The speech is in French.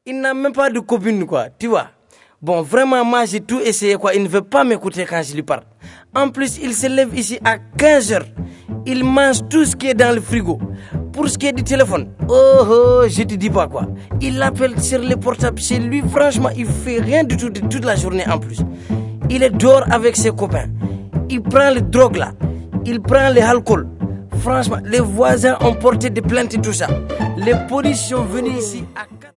Il n'a même pas de copine, quoi, tu vois. Bon, vraiment, moi, j'ai tout essayé, quoi. Il ne veut pas m'écouter quand je lui parle. En plus, il se lève ici à 15h. Il mange tout ce qui est dans le frigo. Pour ce qui est du téléphone, je te dis pas, quoi. Il appelle sur les portables chez lui. Franchement, il fait rien du tout de toute la journée en plus. Il est dehors avec ses copains. Il prend les drogues là. Il prend l'alcool. Franchement, les voisins ont porté des plaintes et tout ça. Les policiers sont venus ici à